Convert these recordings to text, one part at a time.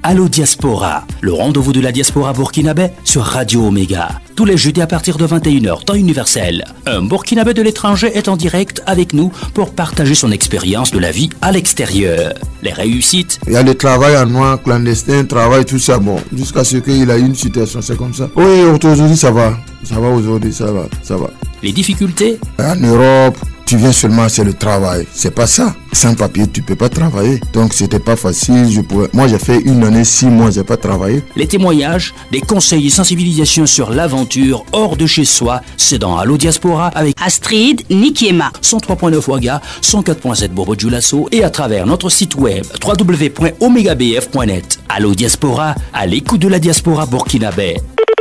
Allo Diaspora, le rendez-vous de la diaspora burkinabé sur Radio Omega. Tous les jeudis à partir de 21h, temps universel. Un burkinabé de l'étranger est en direct avec nous pour partager son expérience de la vie à l'extérieur. Les réussites. Il y a le travail en noir, clandestin, travail, tout ça, bon. Jusqu'à ce qu'il a eu une situation, c'est comme ça. Oui, aujourd'hui ça va. Ça va aujourd'hui, ça va. Les difficultés. En Europe, tu viens seulement, c'est le travail. C'est pas ça. Sans papier, tu peux pas travailler. Donc c'était pas facile. Moi j'ai fait 1 année, 6 mois, j'ai pas travaillé. Les témoignages, des conseils et sensibilisations sur l'aventure hors de chez soi, c'est dans Allo Diaspora avec Astrid Nikiema. 103.9 Ouaga, 104.7 Bobo Dioulasso et à travers notre site web www.omegabf.net. Allo Diaspora, à l'écoute de la diaspora burkinabé.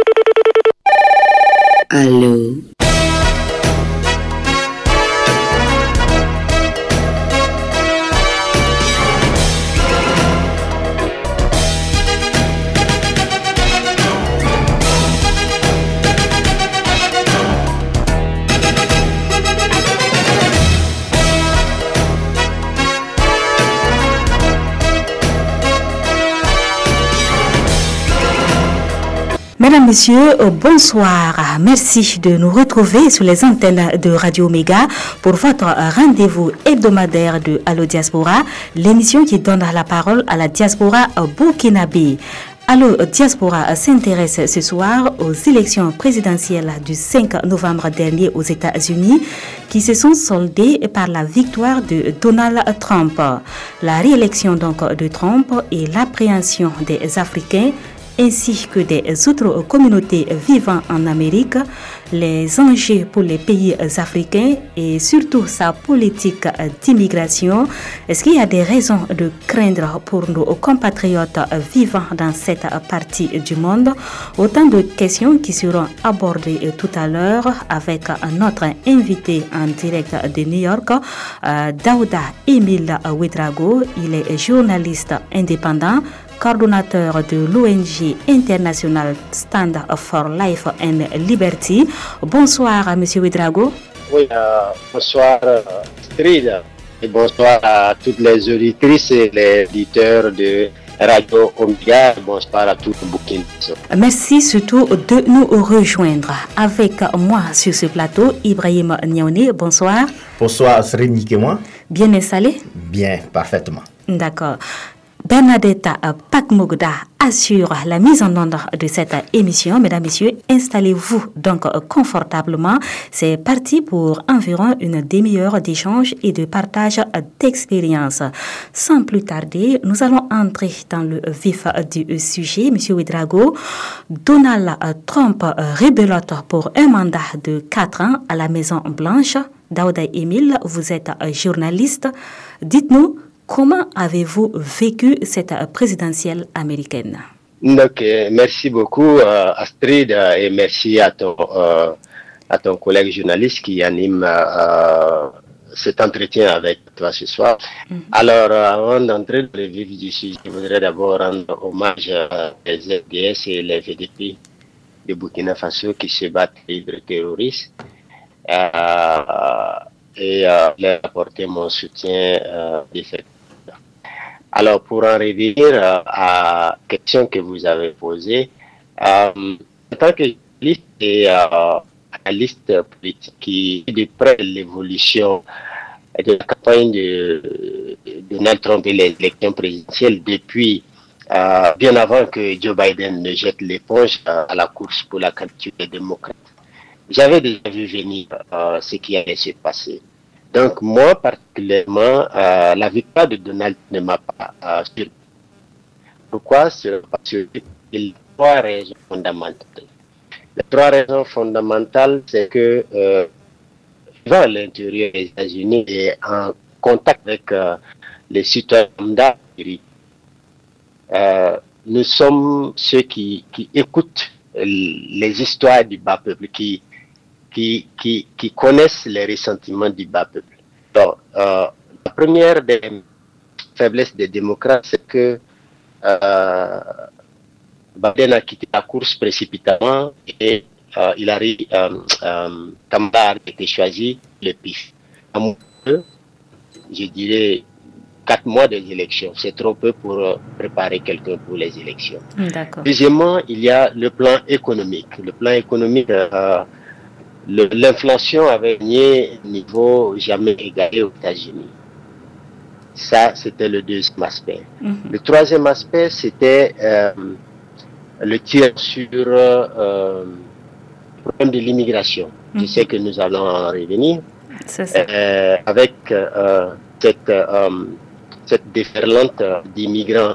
Allô. Mesdames, Messieurs, bonsoir. Merci de nous retrouver sur les antennes de Radio Omega pour votre rendez-vous hebdomadaire de Allo Diaspora, l'émission qui donne la parole à la diaspora burkinabé. Allo Diaspora s'intéresse ce soir aux élections présidentielles du 5 novembre dernier aux États-Unis qui se sont soldées par la victoire de Donald Trump. La réélection donc de Trump et l'appréhension des Africains ainsi que des autres communautés vivant en Amérique, les enjeux pour les pays africains et surtout sa politique d'immigration. Est-ce qu'il y a des raisons de craindre pour nos compatriotes vivant dans cette partie du monde? Autant de questions qui seront abordées tout à l'heure avec notre invité en direct de New York, Daouda Emile Ouedraogo. Il est journaliste indépendant, coordonnateur de l'ONG internationale Stand for Life and Liberty. Bonsoir, M. Ouedraogo. Oui, bonsoir, Astrid. Et bonsoir à toutes les auditrices et les auditeurs de Radio Omega. Bonsoir à tout le Burkina Faso. Merci surtout de nous rejoindre. Avec moi sur ce plateau, Ibrahim Niaoune. Bonsoir. Bonsoir, Astrid Nikiema. Bien installé? Bien, parfaitement. D'accord. Bernadetta Pakmogda assure la mise en onde de cette émission. Mesdames, Messieurs, installez-vous donc confortablement. C'est parti pour environ une demi-heure d'échange et de partage d'expériences. Sans plus tarder, nous allons entrer dans le vif du sujet. Monsieur Ouedraogo, Donald Trump rebelote pour un mandat de 4 ans à la Maison-Blanche. Daouda Emile, vous êtes journaliste. Dites-nous, comment avez-vous vécu cette présidentielle américaine? Donc, merci beaucoup Astrid et merci à ton collègue journaliste qui anime cet entretien avec toi ce soir. Alors, avant d'entrer dans le vif du sujet, je voudrais d'abord rendre hommage aux FDS et les VDP de Burkina Faso qui se battent contre les terroristes. Et leur apporter mon soutien de cette. Alors, pour en revenir à la question que vous avez posée, en tant que journaliste et analyste politique qui est de près l'évolution de la campagne de Donald Trump et les élections présidentielles depuis bien avant que Joe Biden ne jette l'éponge à la course pour la candidature des démocrates, j'avais déjà vu venir ce qui allait se passer. Donc, moi, particulièrement, la victoire de Donald ne m'a pas surpris. Pourquoi? Parce qu'il y a 3 raisons fondamentales. Les 3 raisons fondamentales, c'est que vivant à l'intérieur des États-Unis et en contact avec les citoyens d'Amérique, nous sommes ceux qui écoutent les histoires du bas peuple, qui connaissent les ressentiments du bas peuple. Donc, la première des faiblesses des démocrates, c'est que Biden a quitté la course précipitamment et Kamala a été choisi le pif. Je dirais 4 mois des élections. C'est trop peu pour préparer quelqu'un pour les élections. D'accord. Deuxièmement, il y a le plan économique. Le plan économique, l'inflation avait gagné un niveau jamais égalé aux États-Unis. Ça, c'était le deuxième aspect. Le troisième aspect, c'était le tir sur le problème de l'immigration. Je sais que nous allons en revenir. C'est ça. Avec cette déferlante d'immigrants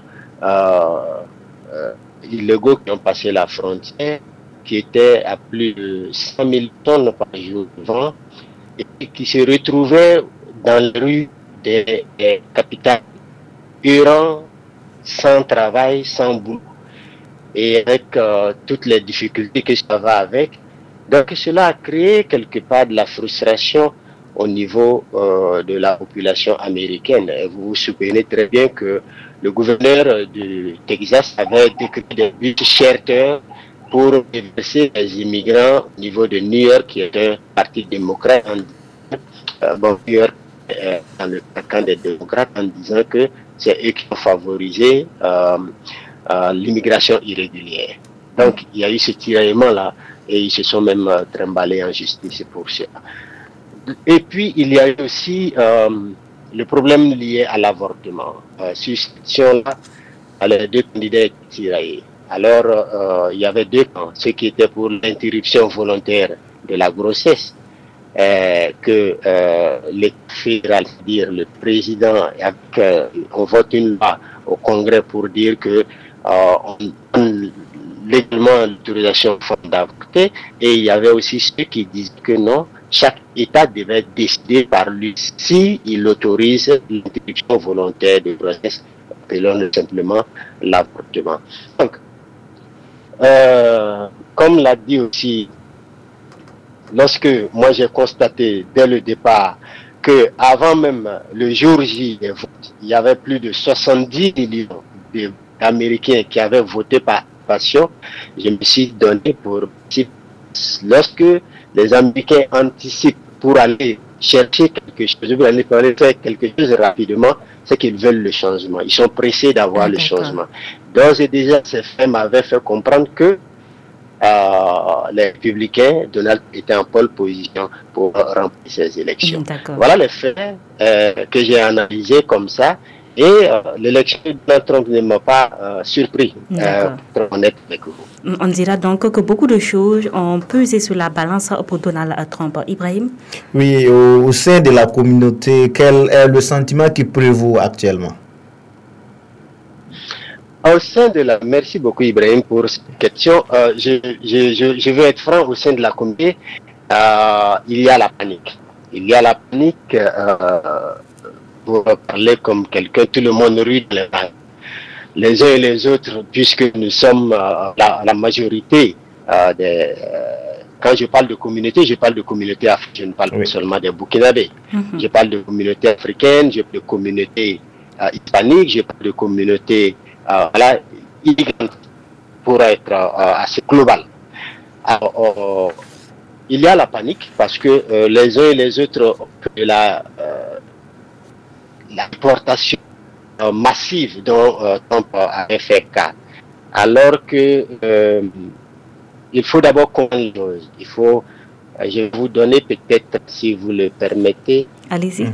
illégaux qui ont passé la frontière, qui étaient à plus de 100 000 tonnes par jour de vent, et qui se retrouvaient dans les rues des capitales, errant, sans travail, sans boulot, et avec toutes les difficultés que ça va avec. Donc cela a créé quelque part de la frustration au niveau de la population américaine. Et vous vous souvenez très bien que le gouverneur du Texas avait décrété des bus charters pour déverser les immigrants au niveau de New York, qui est un parti démocrate, New York dans le camp des démocrates, en disant que c'est eux qui ont favorisé l'immigration irrégulière. Donc il y a eu ce tiraillement-là et ils se sont même trimballés en justice pour ça. Et puis il y a eu aussi le problème lié à l'avortement. Sur cette question-là, les deux candidats étaient tiraillés. Alors, il y avait deux camps, ceux qui étaient pour l'interruption volontaire de la grossesse, que l'État fédéral, c'est-à-dire le président, on vote une loi au Congrès pour dire que on donne légalement l'autorisation d'avorter, et il y avait aussi ceux qui disaient que non, chaque État devait décider par lui si il autorise l'interruption volontaire de grossesse, appelons simplement l'avortement. Donc, comme l'a dit aussi, lorsque moi j'ai constaté dès le départ que avant même le jour J des votes, il y avait plus de 70 millions d'Américains qui avaient voté par passion, je me suis donné pour lorsque les Américains anticipent pour aller chercher quelque chose, pour aller faire quelque chose rapidement, c'est qu'ils veulent le changement. Ils sont pressés d'avoir le changement. D'ores et déjà, ces faits m'avaient fait comprendre que les républicains, Donald était en pole position pour remplir ces élections. Voilà les faits que j'ai analysés comme ça. Et l'élection de Donald Trump ne m'a pas surpris, pour être honnête avec vous. On dira donc que beaucoup de choses ont pesé sur la balance pour Donald Trump. Ibrahim? Oui, au sein de la communauté, quel est le sentiment qui prévaut actuellement? Au sein de la... Merci beaucoup Ibrahim pour cette question. Je veux être franc, au sein de la communauté, il y a la panique. Il y a la panique... pour parler comme quelqu'un, tout le monde rit les uns et les autres, puisque nous sommes la majorité quand je parle de communauté, je parle de communauté africaine, je ne parle pas seulement des Burkinabés. Je parle de communauté africaine, je parle de communauté hispanique, je parle de communauté pour être assez global. Alors, il y a la panique parce que les uns et les autres, l'importation massive dont Trump avait fait cas. Alors que il faut d'abord comprendre les choses. Je vais vous donner peut-être, si vous le permettez, 10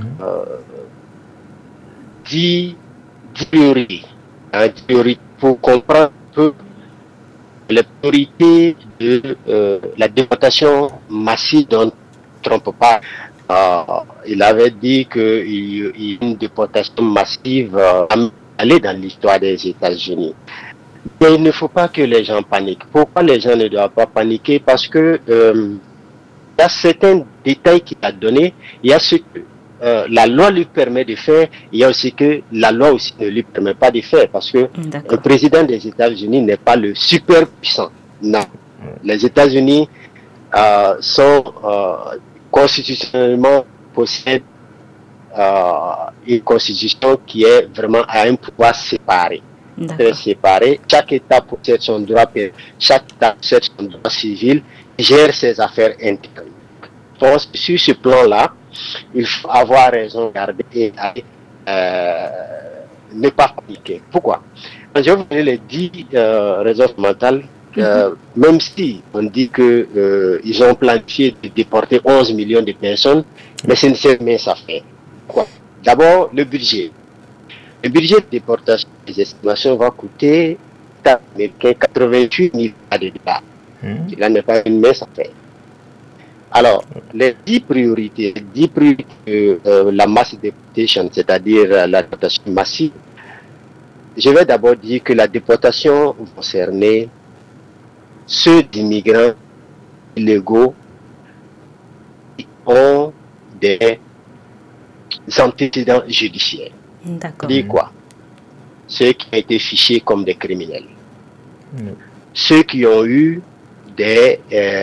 théories. Pour comprendre un peu les priorités de la déportation massive dont Trump parle. Il avait dit qu'il y a une déportation massive allée dans l'histoire des États-Unis. Mais il ne faut pas que les gens paniquent. Pourquoi les gens ne doivent pas paniquer? Parce que il y a certains détails qu'il a donnés. Il y a ce que la loi lui permet de faire. Il y a aussi que la loi aussi ne lui permet pas de faire. Parce que le président des États-Unis n'est pas le super puissant. Non. Les États-Unis sont... constitutionnellement possède une constitution qui est vraiment à un pouvoir séparé. Séparé. Chaque État possède son droit, chaque État possède son droit civil, gère ses affaires internes. Donc, sur ce plan-là, il faut avoir raison de garder et aller ne pas paniquer. Pourquoi? Je vais vous donner les 10 raisons fondamentales. Même si on dit qu'ils ont planifié de déporter 11 millions de personnes, mais c'est une seule ça fait. Quoi? D'abord, le budget. Le budget de déportation, les estimations va coûter américain 88 milliards de dollars. Cela n'est pas une mince affaire. Alors, les 10 priorités de la mass deportation, c'est-à-dire la déportation massive, je vais d'abord dire que la déportation va concerner ceux d'immigrants illégaux qui ont des antécédents judiciaires. D'accord. C'est-à-dire quoi? Ceux qui ont été fichés comme des criminels. Ceux qui ont eu des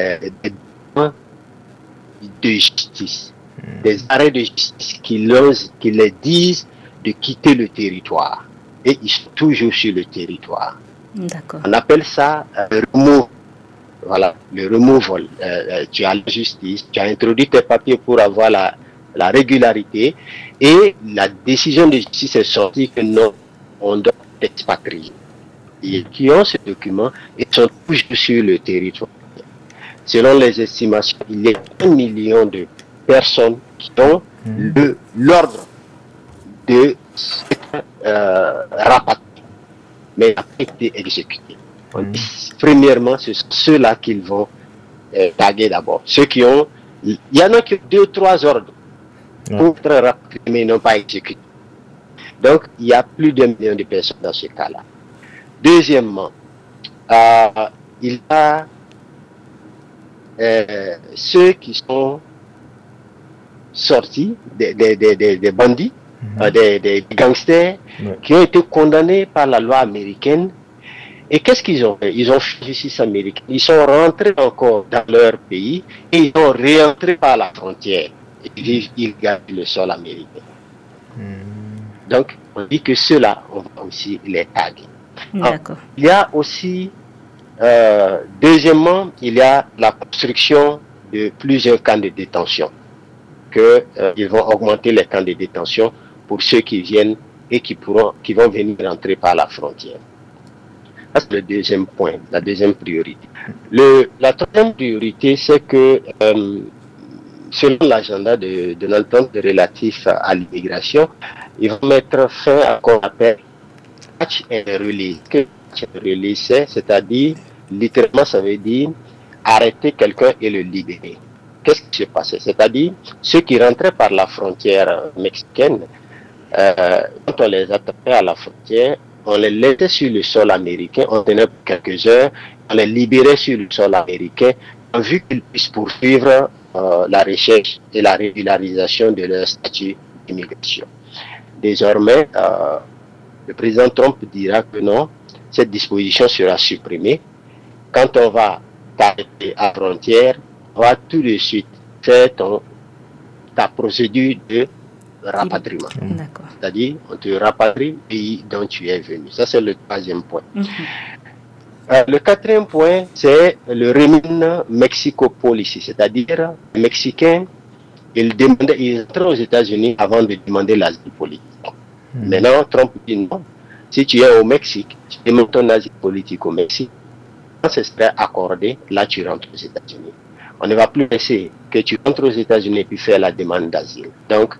de justice, des arrêts de justice qui les disent de quitter le territoire. Et ils sont toujours sur le territoire. D'accord. On appelle ça le removal. Voilà, le removal. Tu as la justice, tu as introduit tes papiers pour avoir la régularité et la décision de justice est sortie que non, on doit t'expatrier. Et qui ont ce document, ils sont toujours sur le territoire. Selon les estimations, il y a 1 million de personnes qui ont l'ordre de rapatrier, mais n'a pas été exécuté. Premièrement, ce sont ceux-là qu'ils vont taguer d'abord. Ceux qui ont, il y en a qui ont 2 ou 3 ordres pour être rapatriés, mais n'ont pas exécuté. Donc, il y a plus d'1 million de personnes dans ce cas-là. Deuxièmement, il y a ceux qui sont sortis, des bandits, des gangsters, qui ont été condamnés par la loi américaine. Et qu'est-ce qu'ils ont fait? Ils ont fait justice américaine. Ils sont rentrés encore dans leur pays et ils sont réentrés par la frontière. Ils gardent le sol américain. Donc, on dit que ceux-là, on va aussi les taguer. D'accord. Il y a aussi, deuxièmement, il y a la construction de plusieurs camps de détention. Ils vont augmenter les camps de détention pour ceux qui viennent et qui vont venir rentrer par la frontière. Ça, c'est le deuxième point, la deuxième priorité. La troisième priorité, c'est que, selon l'agenda de l'entente relatif à l'immigration, ils vont mettre fin à ce qu'on appelle catch and release. Que catch and release, c'est-à-dire, littéralement, ça veut dire arrêter quelqu'un et le libérer. Qu'est-ce qui s'est passé? C'est-à-dire, ceux qui rentraient par la frontière mexicaine, quand on les attrapait à la frontière, on les laissait sur le sol américain, on tenait quelques heures, on les libérait sur le sol américain, en vue qu'ils puissent poursuivre la recherche et la régularisation de leur statut d'immigration. Désormais, le président Trump dira que non, cette disposition sera supprimée. Quand on va t'arrêter à la frontière, on va tout de suite faire ta procédure de rapatriement. C'est-à-dire, on te rapatrie du pays dont tu es venu. Ça, c'est le troisième point. Le quatrième point, c'est le Remain Mexico Policy, c'est-à-dire les Mexicains, ils entraient aux États-Unis avant de demander l'asile politique. Maintenant, Trump dit non. Si tu es au Mexique, tu demandes ton asile politique au Mexique, quand ce serait accordé, là tu rentres aux États-Unis. On ne va plus laisser que tu rentres aux États-Unis et puis faire la demande d'asile. Donc,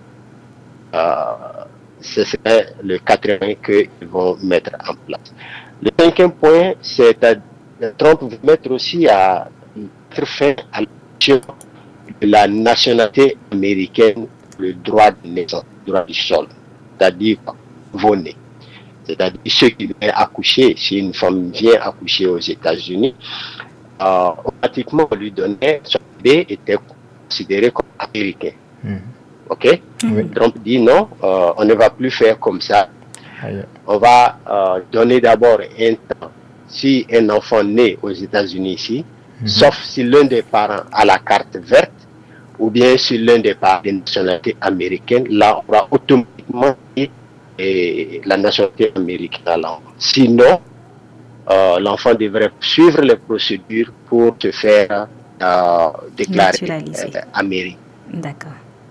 ce serait le quatrième qu'ils vont mettre en place. Le cinquième point, c'est Trump veut mettre aussi à mettre fin à la nationalité américaine, le droit de naissance, le droit du sol, c'est-à-dire voler. C'est-à-dire ceux qui viennent accoucher, si une femme vient accoucher aux États-Unis, automatiquement on lui donnait, son bébé était considéré comme américain. Ok? Trump dit non, on ne va plus faire comme ça. On va donner d'abord un temps. Si un enfant naît aux États-Unis ici, sauf si l'un des parents a la carte verte, ou bien si l'un des parents est de nationalité américaine, là on va automatiquement la nationalité américaine à l'enfant. Sinon, l'enfant devrait suivre les procédures pour se faire déclarer américain. D'accord.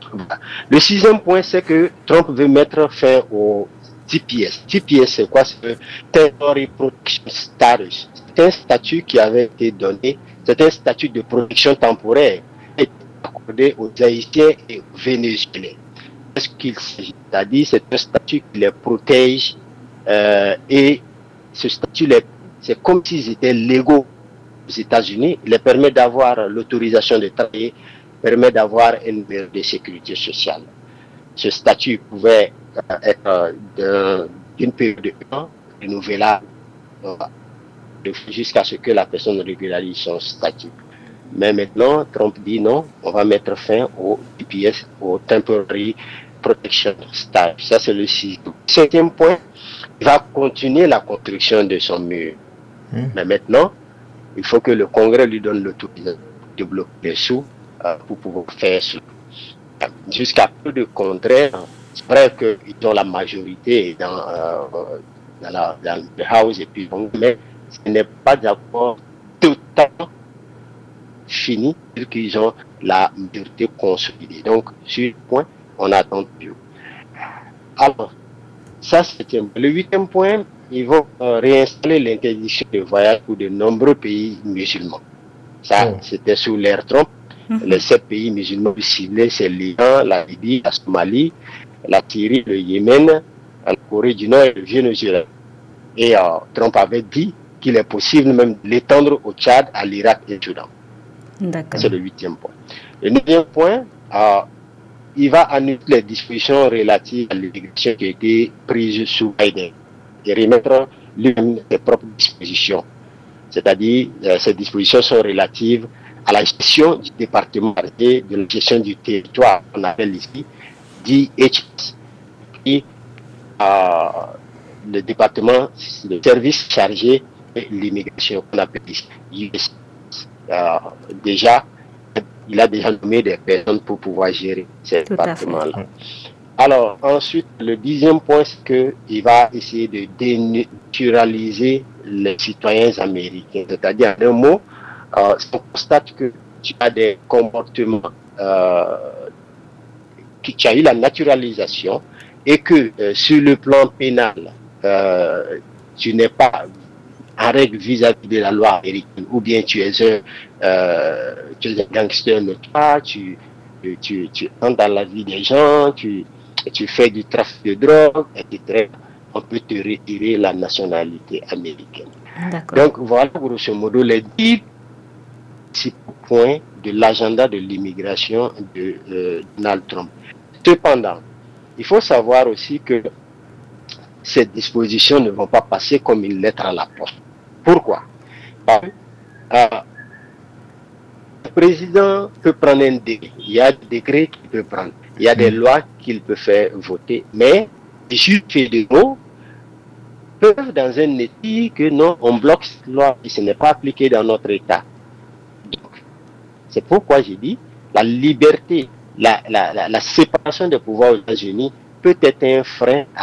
Le 6e point, c'est que Trump veut mettre fin au TPS. TPS, c'est quoi? C'est Temporary Protection Status. C'est un statut qui avait été donné, c'est un statut de protection temporaire accordé aux Haïtiens et aux Vénézuéliens. Ce qu'il s'agit, c'est-à-dire c'est un statut qui les protège et ce statut, c'est comme s'ils étaient légaux aux États-Unis. Il les permet d'avoir l'autorisation de travailler, permet d'avoir une mesure de sécurité sociale. Ce statut pouvait être d'une période de 1 an, renouvelable jusqu'à ce que la personne régularise son statut. Mais maintenant, Trump dit non, on va mettre fin au TPS, au Temporary Protection Status. Ça, c'est le 7e point. Il va continuer la construction de son mur. Mais maintenant, il faut que le Congrès lui donne l'autorisation de bloquer les sous pour pouvoir faire cela. Jusqu'à peu de contraire, c'est vrai qu'ils ont la majorité dans le House et puis mais ce n'est pas d'accord totalement fini qu'ils ont la majorité consolidée. Donc, sur le point, on attend plus. Alors, ça c'est le 8e point. Ils vont réinstaller l'interdiction de voyage pour de nombreux pays musulmans. Ça, c'était sous l'ère Trump. Les 7 pays musulmans ciblés, c'est l'Iran, la Libye, la Somalie, la Syrie, le Yémen, la Corée du Nord et le Venezuela. Et Trump avait dit qu'il est possible même de l'étendre au Tchad, à l'Irak et au Soudan. C'est le 8e point. Le 9e point, il va annuler les dispositions relatives à l'immigration qui ont été prises sous Biden et remettre lui-même ses propres dispositions. C'est-à-dire, ces dispositions sont relatives à la gestion du département et de la gestion du territoire, qu'on appelle ici DHS, et le département, le service chargé de l'immigration, qu'on appelle ici USCIS. Déjà, il a déjà nommé des personnes pour pouvoir gérer ces départements-là. Alors, ensuite, le 10e point, c'est qu'il va essayer de dénaturaliser les citoyens américains. C'est-à-dire, en un mot, on constate que tu as des comportements qui a eu la naturalisation et que sur le plan pénal, tu n'es pas en règle vis-à-vis de la loi américaine, ou bien tu es un gangster notoire, tu entres dans la vie des gens, tu fais du trafic de drogue, etc. On peut te retirer la nationalité américaine. Donc voilà grosso modo les 10 points de l'agenda de l'immigration de Donald Trump. Cependant, il faut savoir aussi que ces dispositions ne vont pas passer comme une lettre à la poste. Pourquoi? Parce que le président peut prendre un décret. Il y a des décrets qu'il peut prendre. Il y a des lois qu'il peut faire voter. Mais les juges fédéraux peuvent dans un État dire que non, on bloque cette loi et ce n'est pas appliqué dans notre État. Donc, c'est pourquoi j'ai dit la liberté, la séparation des pouvoirs aux États-Unis peut être un frein à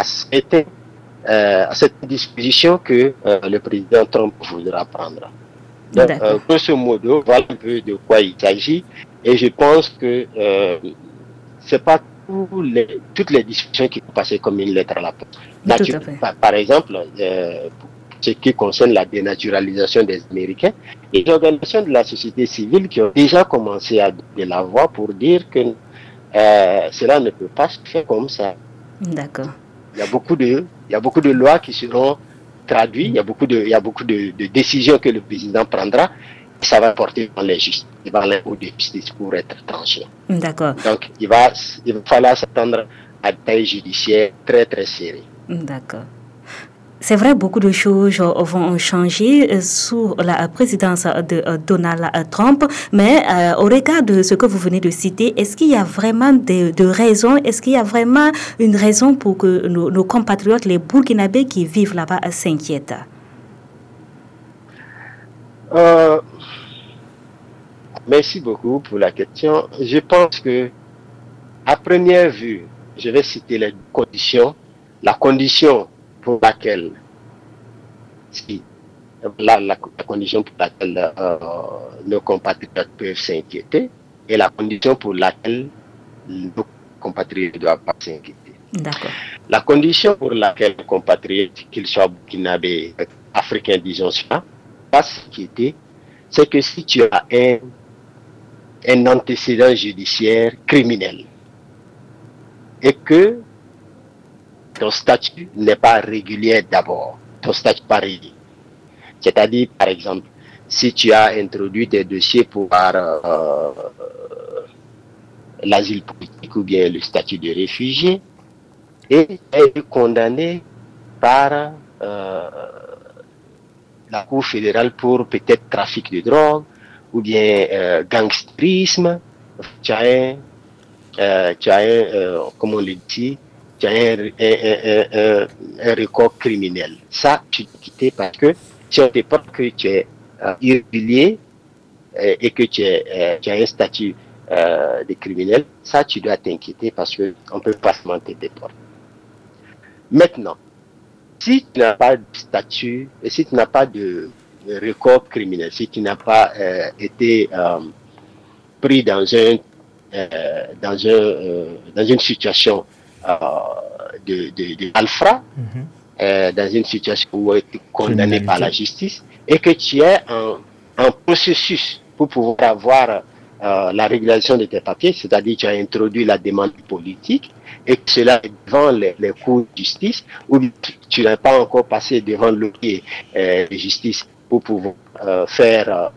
cette disposition que le président Trump voudra prendre. Donc, grosso modo, voilà un peu de quoi il s'agit. Et je pense que c'est pas toutes les discussions qui vont passer comme une lettre à la poste. Par exemple, ce qui concerne la dénaturalisation des Américains, et les organisations de la société civile qui ont déjà commencé à donner la voix pour dire que cela ne peut pas se faire comme ça. D'accord. Il y a beaucoup de lois qui seront traduites, il y a beaucoup de décisions que le président prendra. Ça va porter devant les justices, devant les cours de justice pour être tranché. D'accord. Donc, il va falloir s'attendre à des tailles judiciaires très, très serrées. D'accord. C'est vrai, beaucoup de choses vont changer sous la présidence de Donald Trump, mais au regard de ce que vous venez de citer, est-ce qu'il y a vraiment de raisons, est-ce qu'il y a vraiment une raison pour que nos compatriotes, les Burkinabés qui vivent là-bas, s'inquiètent? Merci beaucoup pour la question. Je pense que, à première vue, je vais citer les conditions. La condition pour laquelle, la condition pour laquelle nos compatriotes peuvent s'inquiéter et la condition pour laquelle nos compatriote ne doit pas s'inquiéter. D'accord. La condition pour laquelle un compatriote, qu'il soit burkinabé, africain, disons ça, pas s'inquiéter, c'est que si tu as un antécédent judiciaire criminel et que ton statut n'est pas régulier d'abord, ton statut pas régulier. C'est-à-dire, par exemple, si tu as introduit tes dossiers pour l'asile politique ou bien le statut de réfugié et tu as été condamné par la Cour fédérale pour peut-être trafic de drogue ou bien gangstérisme, tu as comme on le dit, tu as un record criminel. Ça, tu dois quitter parce que si on te prend que tu es irrégulier et que tu as un statut de criminel, ça, tu dois t'inquiéter parce qu'on ne peut pas se mentir des portes. Maintenant, si tu n'as pas de statut, et si tu n'as pas de record criminel, si tu n'as pas été pris dans une situation de malfrat, dans une situation où tu es condamné par la justice, et que tu es en processus pour pouvoir avoir la régulation de tes papiers, c'est-à-dire tu as introduit la demande politique, et que cela est devant les cours de justice, ou tu n'as pas encore passé devant l'officier de justice pour pouvoir faire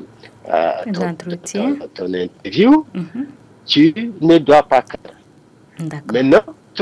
ton interview, tu ne dois pas craindre. Maintenant,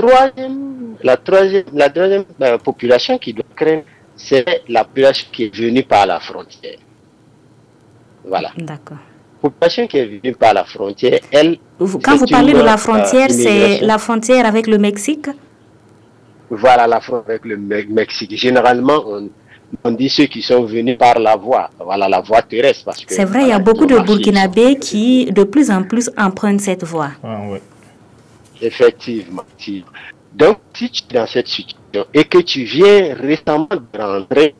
la deuxième population qui doit craindre, c'est la population qui est venue par la frontière. Voilà. D'accord. La population qui est venue par la frontière, elle... Quand vous parlez de la frontière, c'est la frontière avec le Mexique? Voilà, la frontière avec le Mexique. Généralement, on dit ceux qui sont venus par la voie, voilà, la voie terrestre. Parce que, c'est vrai, il y a beaucoup de Burkinabés qui, de plus en plus, empruntent cette voie. Ah, oui. Effectivement. Donc, si tu es dans cette situation et que tu viens récemment de rentrer,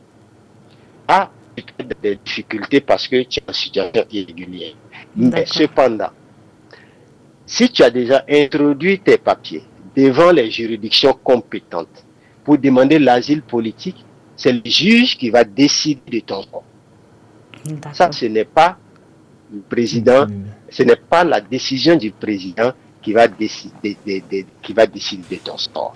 tu as des difficultés parce que tu es en situation irrégulière. Mais cependant, si tu as déjà introduit tes papiers devant les juridictions compétentes pour demander l'asile politique, c'est le juge qui va décider de ton cas. Ça, ce n'est pas le président, ce n'est pas la décision du président qui va décider de ton sort.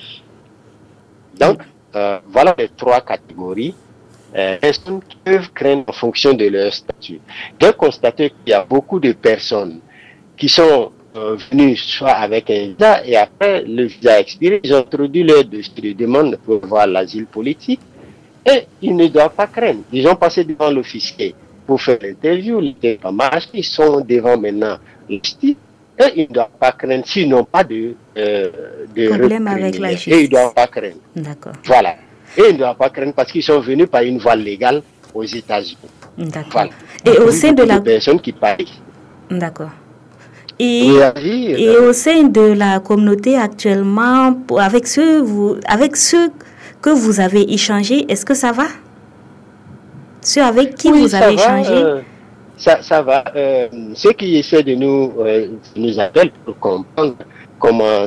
Donc, voilà les trois catégories. Personnes qui peuvent craindre en fonction de leur statut. J'ai constaté qu'il y a beaucoup de personnes qui sont venues soit avec un visa et après le visa expiré, ils ont introduit leur dossier de demande pour voir l'asile politique et ils ne doivent pas craindre. Ils ont passé devant l'officier pour faire l'interview, ils sont devant maintenant le justice et ils ne doivent pas craindre s'ils n'ont pas de problème avec la justice. Et ils ne doivent pas craindre. D'accord. Voilà. Et ils ne doivent pas craindre parce qu'ils sont venus par une voie légale aux États-Unis. D'accord. Voilà. Et au sein de la personnes qui parlent. D'accord. Et au sein de la communauté actuellement, avec ceux que vous avez échangé, est-ce que ça va? Ceux avec qui vous avez échangé? Ça va. Ceux qui essaient de nous appellent pour comprendre comment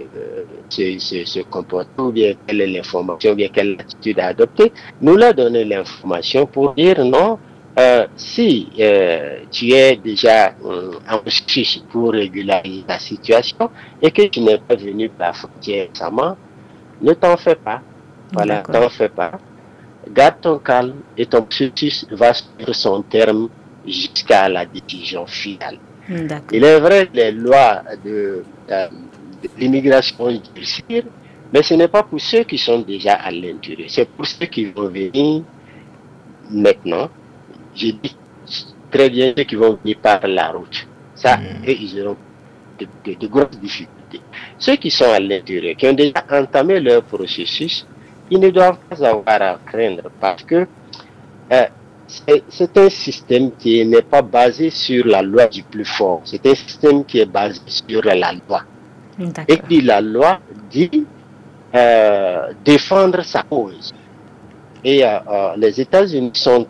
se comporter, ou bien quelle est l'information, ou bien quelle attitude à adopter, nous leur donnons l'information pour dire non, si tu es déjà en recherche pour régulariser la situation et que tu n'es pas venu par la frontière récemment, ne t'en fais pas. Voilà, t'en fais pas. Garde ton calme et ton processus va sur son terme jusqu'à la décision finale. Il est vrai que les lois de l'immigration vont durcir, mais ce n'est pas pour ceux qui sont déjà à l'intérieur. C'est pour ceux qui vont venir maintenant. J'ai dit très bien ceux qui vont venir par la route. Ça, et ils auront de grosses difficultés. Ceux qui sont à l'intérieur, qui ont déjà entamé leur processus, ils ne doivent pas avoir à craindre parce que c'est un système qui n'est pas basé sur la loi du plus fort. C'est un système qui est basé sur la loi. Et puis la loi dit défendre sa cause. Et les États-Unis sont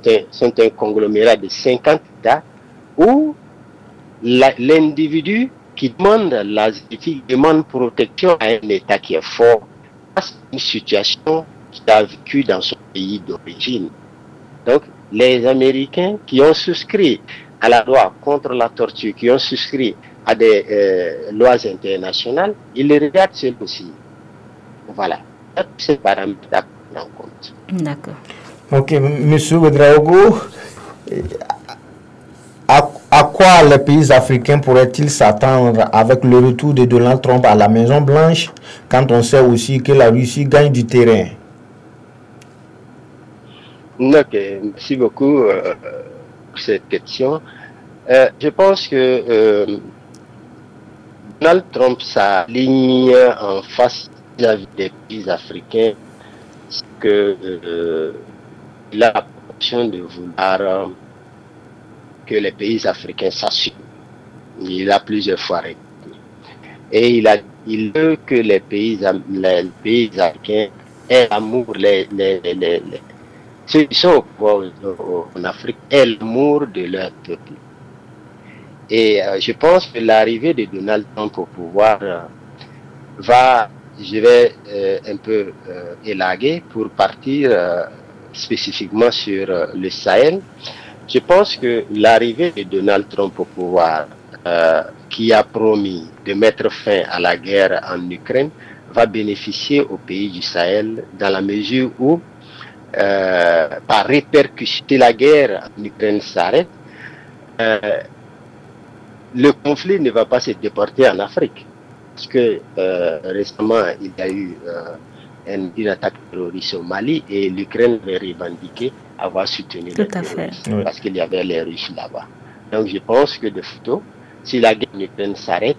un conglomérat de 50 États où l'individu qui demande l'asile, qui demande protection à un État qui est fort face à une situation qu'il a vécue dans son pays d'origine. Donc, les Américains qui ont souscrit à la loi contre la torture, qui ont souscrit à des lois internationales, ils les regardent celles aussi. Voilà. Tous ces paramètres à prendre en compte. D'accord. Ok, Monsieur Ouedraogo, à quoi les pays africains pourraient-ils s'attendre avec le retour de Donald Trump à la Maison-Blanche, quand on sait aussi que la Russie gagne du terrain? Ok, merci beaucoup pour cette question. Je pense que Donald Trump s'aligne en face vis-à-vis des pays africains, que il a la position de vouloir que les pays africains s'assument. Il a plusieurs fois répété. Et il veut que les pays africains aient l'amour, ceux qui sont au pouvoir en Afrique aient l'amour de leur peuple. Et je pense que l'arrivée de Donald Trump au pouvoir je vais un peu élaguer pour partir spécifiquement sur le Sahel. Je pense que l'arrivée de Donald Trump au pouvoir, qui a promis de mettre fin à la guerre en Ukraine, va bénéficier aux pays du Sahel dans la mesure où, par répercussion, si la guerre en Ukraine s'arrête, le conflit ne va pas se déporter en Afrique. Parce que récemment, il y a eu une attaque terroriste au Mali et l'Ukraine avait revendiqué avoir soutenu les terroristes parce qu'il y avait les Russes là-bas. Donc je pense que de facto, si la guerre en Ukraine s'arrête,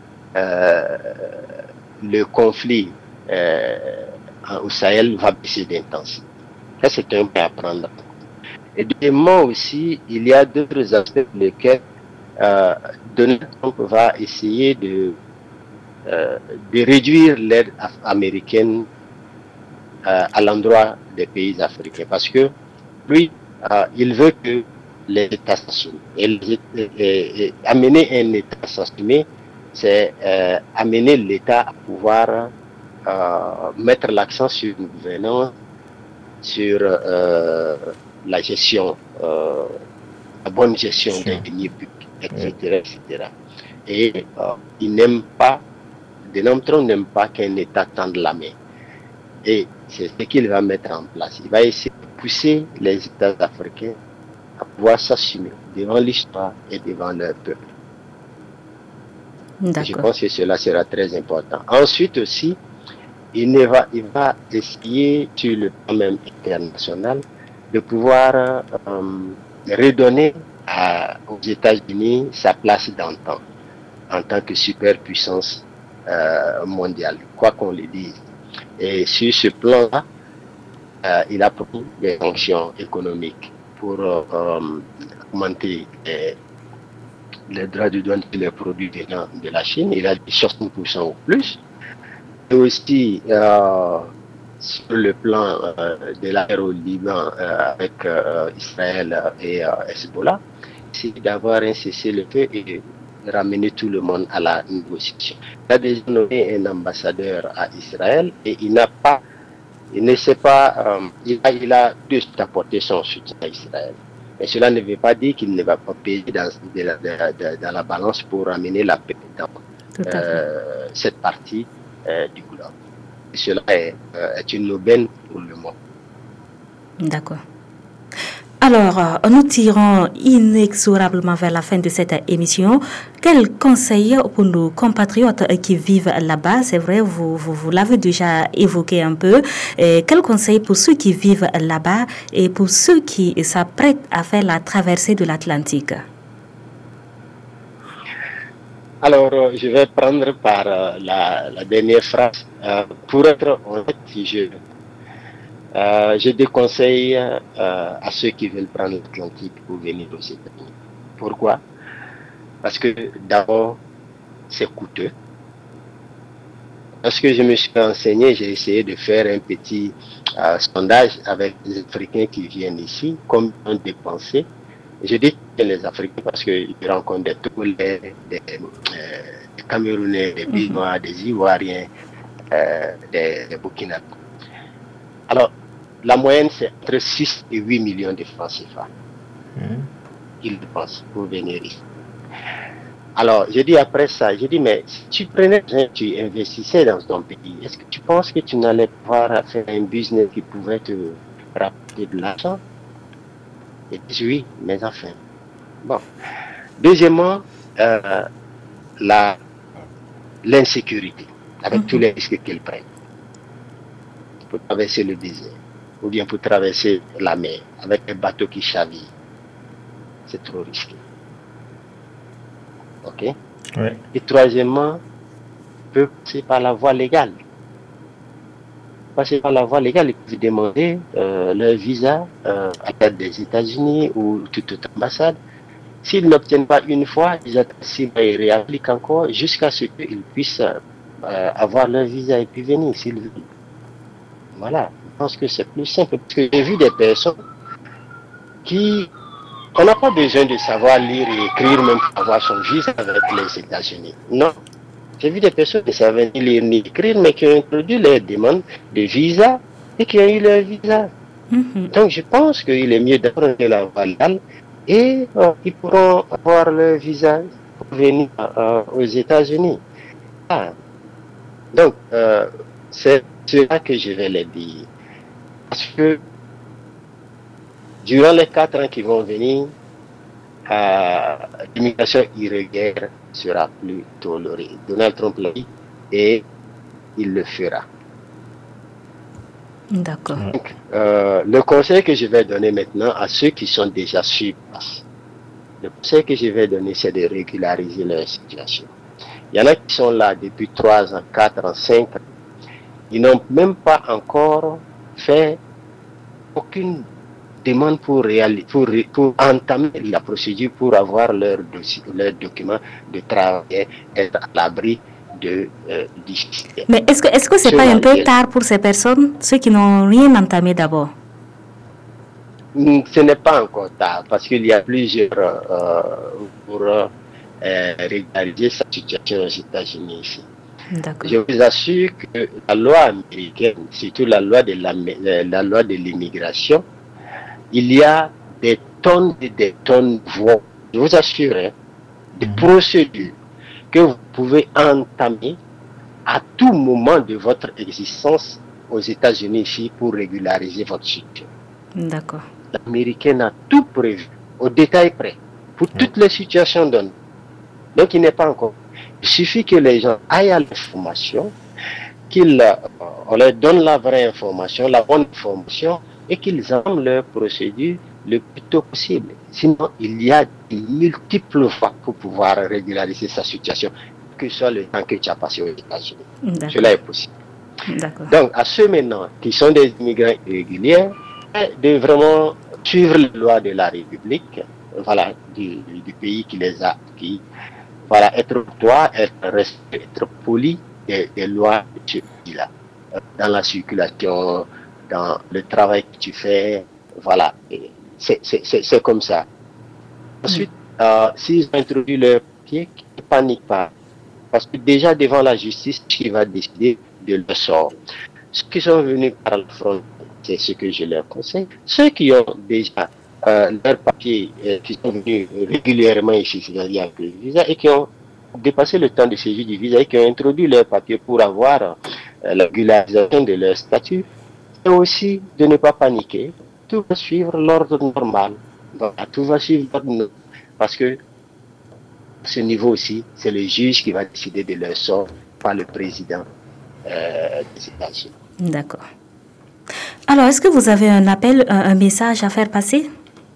le conflit au Sahel va baisser d'intensité. Ça, c'est un peu à prendre. Et deuxièmement aussi, il y a d'autres aspects pour lesquels Donald Trump va essayer de réduire l'aide américaine à l'endroit des pays africains. Parce que lui, il veut que les États s'assument. Et amener un État à s'assumer, c'est amener l'État à pouvoir mettre l'accent sur une gouvernance, sur la gestion, la bonne gestion des deniers publics, etc. Et il n'aime pas, Donald Trump n'aime pas qu'un État tende la main. Et c'est ce qu'il va mettre en place. Il va essayer de pousser les États africains à pouvoir s'assumer devant l'histoire et devant leur peuple. Je pense que cela sera très important. Ensuite aussi, il va essayer sur le plan même international de pouvoir redonner aux États-Unis sa place d'antan en tant que superpuissance mondiale, quoi qu'on le dise. Et sur ce plan-là, il a pris des sanctions économiques pour augmenter les droits de douane sur les produits venant de la Chine. Il a dit 60% ou plus. Et aussi, sur le plan de la guerre au Liban avec Israël et Hezbollah, c'est d'avoir un cessez-le-feu et ramener tout le monde à la négociation. Il a déjà nommé un ambassadeur à Israël et il n'a pas, il ne sait pas, il a juste apporté son soutien à Israël. Mais cela ne veut pas dire qu'il ne va pas payer dans la balance pour ramener la paix dans cette partie du globe. Et cela est une aubaine pour le monde. D'accord. Alors, nous tirons inexorablement vers la fin de cette émission. Quel conseil pour nos compatriotes qui vivent là-bas? C'est vrai, vous l'avez déjà évoqué un peu. Quel conseil pour ceux qui vivent là-bas et pour ceux qui s'apprêtent à faire la traversée de l'Atlantique? Alors, je vais prendre par la dernière phrase. Pour être honnête, je déconseille à ceux qui veulent prendre l'Atlantique pour venir aux États-Unis. Pourquoi? Parce que d'abord, c'est coûteux. Lorsque je me suis renseigné, j'ai essayé de faire un petit sondage avec les Africains qui viennent ici, combien ils ont dépensé. Je dis que les Africains parce qu'ils rencontrent tous Camerounais, des Béninois, des Ivoiriens, des Burkinabés. Alors, la moyenne, c'est entre 6 et 8 millions de francs CFA. Ils dépensent pour venir ici. Alors, je dis après ça, mais si tu prenais, tu investissais dans ton pays, est-ce que tu penses que tu n'allais pouvoir faire un business qui pouvait te rapporter de l'argent? Et puis oui, mais enfin. Bon. Deuxièmement, l'insécurité, avec tous les risques qu'elle prend. Pour traverser le désert, ou bien pour traverser la mer, avec un bateau qui chavire. C'est trop risqué. Ok? Oui. Et troisièmement, peut passer par la voie légale. Passer par la voie légale, ils peuvent demander leur visa à l'aide des États-Unis ou toute autre ambassade. S'ils n'obtiennent pas une fois, ils attendent 6 mois et réappliquent encore jusqu'à ce qu'ils puissent avoir leur visa et puis venir s'ils veulent. Voilà, je pense que c'est plus simple parce que j'ai vu des personnes on n'a pas besoin de savoir lire et écrire même pour avoir son visa avec les États-Unis. Non. J'ai vu des personnes qui ne savaient ni lire ni écrire, mais qui ont introduit leur demande de visa et qui ont eu leur visa. Donc je pense qu'il est mieux d'apprendre la voie légale et ils pourront avoir leur visa pour venir aux États-Unis. Donc, c'est cela que je vais les dire. Parce que durant les 4 ans qui vont venir, l'immigration irrégulière sera plus tolérée. Donald Trump l'a dit et il le fera. D'accord. Donc, le conseil que je vais donner maintenant à ceux qui sont déjà sur place, le conseil que je vais donner, c'est de régulariser leur situation. Il y en a qui sont là depuis 3 ans, 4 ans, 5 ans. Ils n'ont même pas encore fait aucune demande pour entamer la procédure pour avoir leur document de travail, être à l'abri du système. Mais est-ce que c'est pas un peu tard pour ces personnes, ceux qui n'ont rien entamé d'abord? Ce n'est pas encore tard parce qu'il y a plusieurs pour régulariser sa situation aux États-Unis ici. Je vous assure que la loi américaine, surtout la loi de l'immigration, il y a des tonnes et des tonnes, je vous assure, de procédures que vous pouvez entamer à tout moment de votre existence aux États-Unis ici pour régulariser votre situation. D'accord. L'américaine a tout prévu, au détail près, pour toutes les situations données. Donc il n'est pas encore. Il suffit que les gens aillent à l'information, on leur donne la vraie information, la bonne information, et qu'ils entament leur procédure le plus tôt possible. Sinon, il y a de multiples voies pour pouvoir régulariser sa situation, que ce soit le temps que tu as passé aux États-Unis. Cela est possible. Donc, à ceux maintenant qui sont des immigrants irréguliers, de vraiment suivre les lois de la République, voilà, du pays qui les a acquis. Voilà, être droit, être poli des lois de ce pays-là. Dans la circulation, dans le travail que tu fais, voilà. C'est comme ça. Ensuite, s'ils ont introduit leur papier, ne paniquent pas. Parce que déjà devant la justice, qui va décider de leur sort. Ceux qui sont venus par la frontière, c'est ce que je leur conseille. Ceux qui ont déjà leurs papiers, qui sont venus régulièrement ici, c'est-à-dire avec le visa, et qui ont dépassé le temps de séjour du visa et qui ont introduit leurs papiers pour avoir la régularisation de leur statut, et aussi de ne pas paniquer. Tout va suivre l'ordre normal. Voilà, tout va suivre l'ordre normal. Parce que à ce niveau aussi, c'est le juge qui va décider de leur sort, pas le président des États-Unis. D'accord. Alors, est-ce que vous avez un appel, un message à faire passer?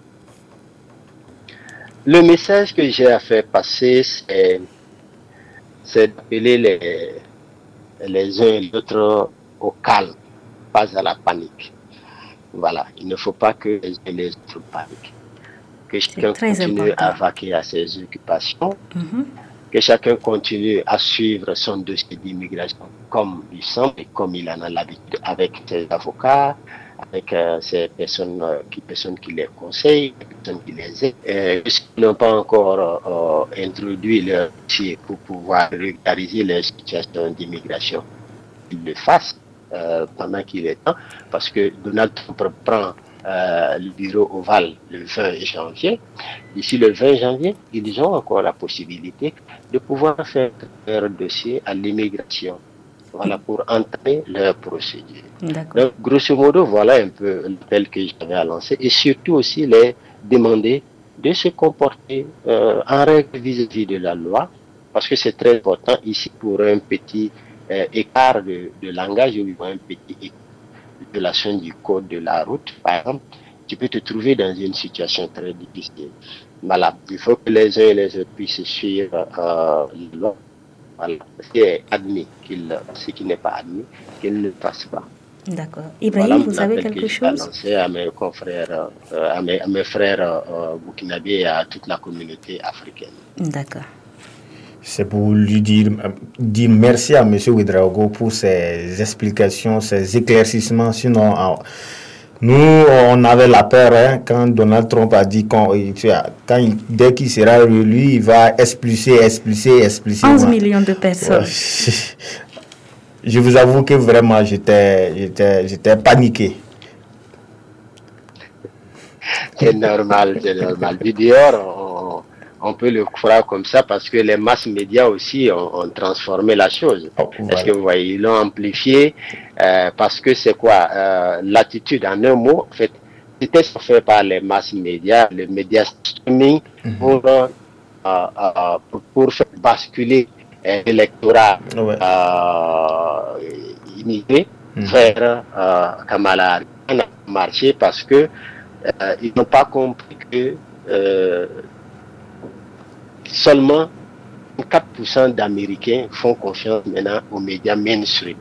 Le message que j'ai à faire passer, c'est d'appeler les uns et les autres au calme, pas à la panique. Voilà, il ne faut pas que les uns et les autres paniquent. Que chacun continue à vaquer à ses occupations, que chacun continue à suivre son dossier d'immigration comme il semble et comme il en a l'habitude avec ses avocats, avec ces personnes qui les conseillent, les personnes qui les aident. S'ils n'ont pas encore introduit leur dossier pour pouvoir régulariser leur situation d'immigration, qu'ils le fassent pendant qu'il est temps, parce que Donald Trump prend le bureau ovale le 20 janvier. D'ici le 20 janvier, ils ont encore la possibilité de pouvoir faire leur dossier à l'immigration. Voilà, pour entamer leur procédure. Donc, grosso modo, voilà un peu l'appel que j'avais à lancer et surtout aussi les demander de se comporter en règle vis-à-vis de la loi, parce que c'est très important ici pour un petit écart de langage ou un petit écart de violation du code de la route, par exemple, tu peux te trouver dans une situation très difficile. Voilà, il faut que les uns et les autres puissent suivre la loi. Voilà, ce qui est admis, ce qui n'est pas admis, qu'ils ne le fassent pas. D'accord. Ibrahim, vous avez quelque chose? Lancer à mes confrères, à mes frères burkinabés et à toute la communauté africaine. D'accord. C'est pour lui dire merci à M. Ouedraogo pour ses explications, ses éclaircissements. Sinon, nous, on avait la peur quand Donald Trump a dit dès qu'il sera réélu, il va expulser. 11 millions de personnes. Je vous avoue que vraiment, j'étais paniqué. C'est normal. Du dehors, on peut le croire comme ça parce que les masses médias aussi ont transformé la chose. Voilà. Est-ce que vous voyez, ils l'ont amplifié parce que c'est quoi l'attitude en un mot, en fait, c'était fait par les masses médias, les médias streaming pour faire basculer l'électorat immigré vers Kamala Harris. Ça n'a pas marché parce que ils n'ont pas compris que seulement 4% d'Américains font confiance maintenant aux médias mainstream.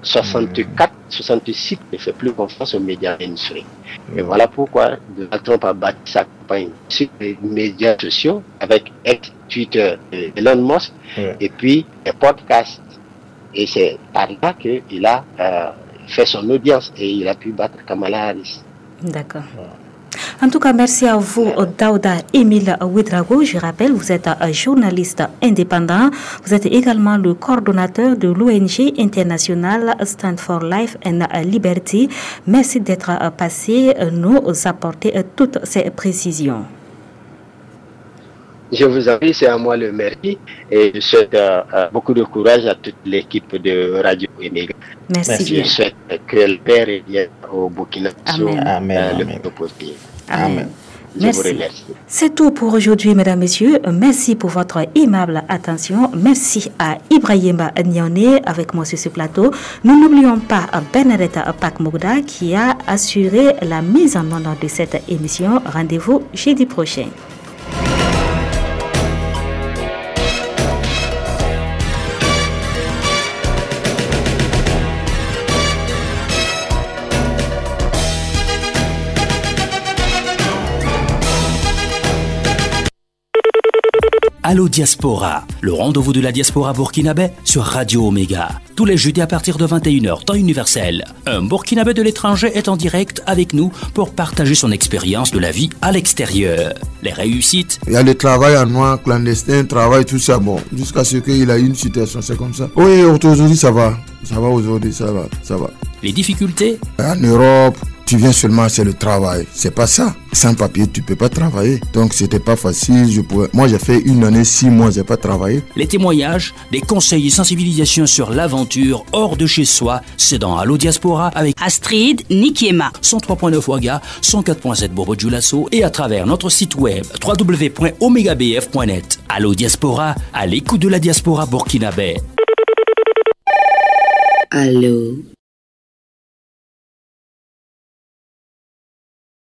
66 ne fait plus confiance aux médias mainstream. Et voilà pourquoi Donald Trump a bâti sa campagne sur les médias sociaux avec Twitter Elon Musk et puis les podcasts. Et c'est par là qu'il a fait son audience et il a pu battre Kamala Harris. D'accord. En tout cas, merci à vous, Daouda Émile Ouedraogo. Je rappelle, vous êtes un journaliste indépendant. Vous êtes également le coordonnateur de l'ONG internationale Stand for Life and Liberty. Merci d'être passé, nous apporter toutes ces précisions. Je vous en prie, c'est à moi le merci et je souhaite beaucoup de courage à toute l'équipe de Radio Omega. Merci. Je souhaite que le Père revienne au Burkina Faso Amen. Amen. Je vous remercie. C'est tout pour aujourd'hui, mesdames, messieurs. Merci pour votre aimable attention. Merci à Ibrahima Nione avec moi sur ce plateau. Nous n'oublions pas Bernadette Pakmouda qui a assuré la mise en œuvre de cette émission. Rendez-vous jeudi prochain. Allo Diaspora, le rendez-vous de la diaspora burkinabé sur Radio Omega. Tous les jeudis à partir de 21h, temps universel. Un burkinabé de l'étranger est en direct avec nous pour partager son expérience de la vie à l'extérieur. Les réussites. Il y a le travail en noir, clandestin, travail, tout ça. Bon, jusqu'à ce qu'il a eu une situation, c'est comme ça. Oui, aujourd'hui ça va. Ça va aujourd'hui, ça va. Les difficultés. En Europe, tu viens seulement, c'est le travail. C'est pas ça. Sans papier, tu peux pas travailler. Donc, c'était pas facile. Moi, j'ai fait 1 année, 6 mois, j'ai pas travaillé. Les témoignages, des conseils et sensibilisations sur l'aventure hors de chez soi. C'est dans Allo Diaspora avec Astrid Nikiema. 103.9 Ouaga, 104.7 Bobo Dioulasso et à travers notre site web www.omegabf.net. Allo Diaspora, à l'écoute de la diaspora burkinabé. Allo